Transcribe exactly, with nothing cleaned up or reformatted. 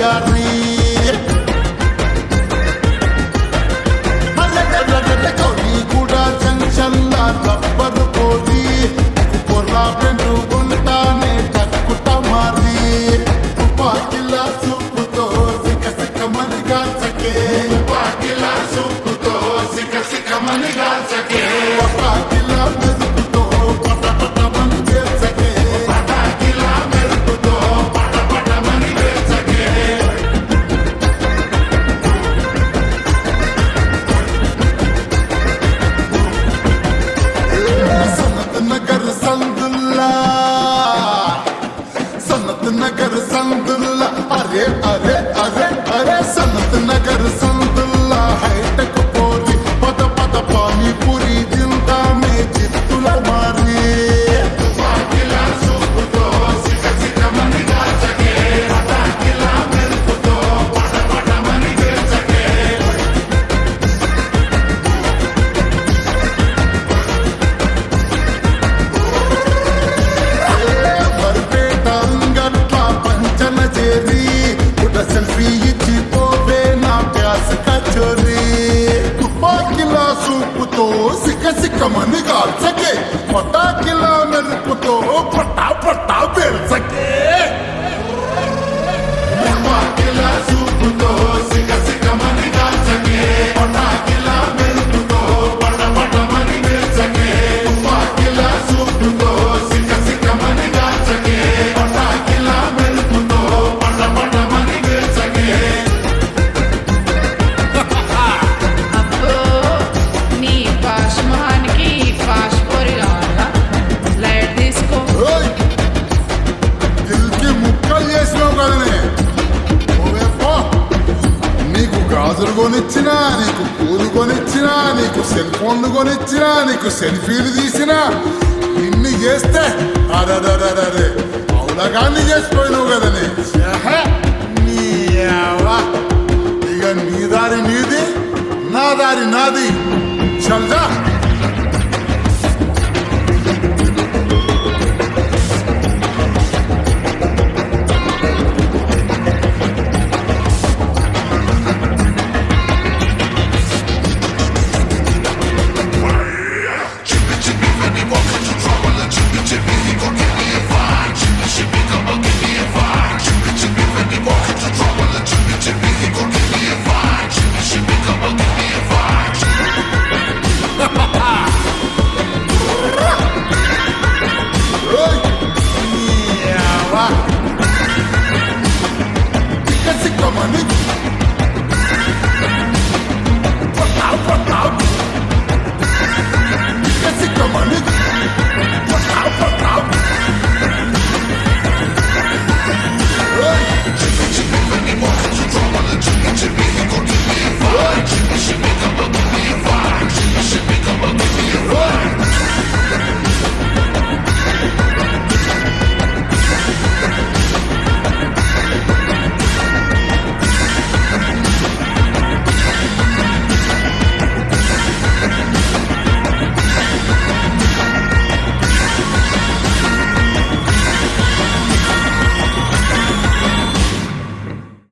వయ్యారి కూడా జంక్షన్ల రబ్బరు కోరి పొర్లా పెండు ఉంటానే టక్కుట మారి తుపాకిలా సూపుతో సిక సిక మని గాల్చకే తుపాకిలా సూపుతో సిక సిక మని గాల్చకే పటాకిలా మెరుపుతో పట పట మని వేల్చకే పటాకిలా మెరుపుతో పట పట మని వేల్చకే नगर संदुल्ला सनत नगर संदुल्ला अरे अरे अरे अरे सनत नगर संदुल्ला हाईटेक पोरी पद पद पानी पूरी जिंदा में जितुला मारी पटाकिला सूपुतो सिक सिक मनी गाल्चके पटाकिला मेरुपुतो पट पट मनी गेल्चके सेल्फी इच्छी पोवे ना प्यास का चोरी तुपाकिला सूपुतो सिक सिक मनी गाल्चके पटाकिला मेरुपुतो पटा पटा बेल्चके तुपाकिला सूपुतो सिक सिक मनी गाल्चके पटाकिला मेरुपुतो पटा पटा मनी बेल्चके तुपाकिला सूपुतो सिक सिक मनी गाल्चके पटाकिला मेरुपुतो पटा पटा मनी గాజులు కొనిచ్చినా నీకు పూలు కొనిచ్చినా నీకు సెల్ ఫోన్లు కొనిచ్చినా నీకు సెల్ఫీలు తీసినా ఇన్ని చేస్తే అరే అవులగాన్ని చేసిపోయినావు కదని ఇక నీ దారి నీది నా దారి నాది చల్దా